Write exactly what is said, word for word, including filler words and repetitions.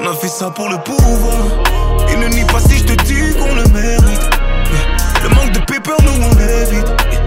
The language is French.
On a fait ça pour le pouvoir. Et ne nie pas si je te dis qu'on le mérite. Le manque de paper, nous on l'évite.